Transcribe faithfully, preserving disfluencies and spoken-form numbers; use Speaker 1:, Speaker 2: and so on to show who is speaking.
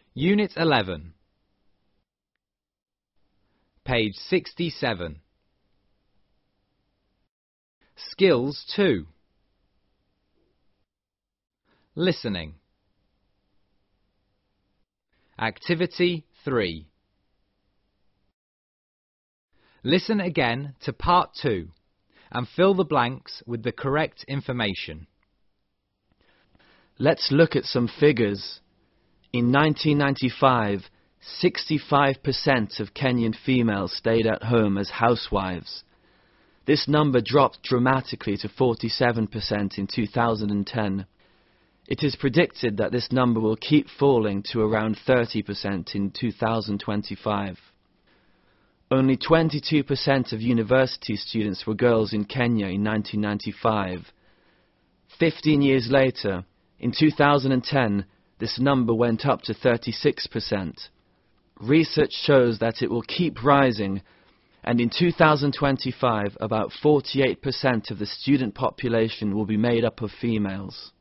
Speaker 1: Unit eleven, page sixty-seven. Skills two. Listening. Activity three. Listen again to part two and fill the blanks with the correct information.
Speaker 2: Let's look at some figures. In nineteen ninety-five, sixty-five percent of Kenyan females stayed at home as housewives. This number dropped dramatically to forty-seven percent in two thousand ten. It is predicted that this number will keep falling to around thirty percent in two thousand twenty-five. Only twenty-two percent of university students were girls in Kenya in nineteen ninety-five. Fifteen years later, in two thousand ten, this number went up to thirty-six percent. Research shows that it will keep rising, and in two thousand twenty-five, about forty-eight percent of the student population will be made up of females.